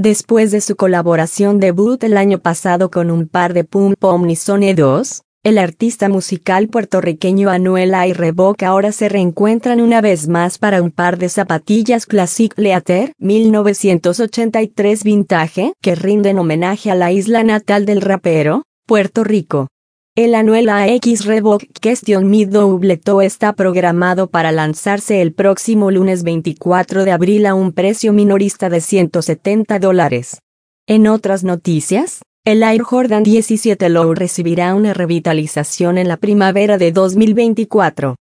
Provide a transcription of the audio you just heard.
Después de su colaboración debut el año pasado con un par de Pum Pum Nisone 2, el artista musical puertorriqueño Anuel A y Reebok ahora se reencuentran una vez más para un par de zapatillas Classic Leather 1983 Vintage que rinden homenaje a la isla natal del rapero, Puerto Rico. El Anuel A X Reebok Question Me Double Toe está programado para lanzarse el próximo lunes 24 de abril a un precio minorista de $170. En otras noticias, el Air Jordan 17 Low recibirá una revitalización en la primavera de 2024.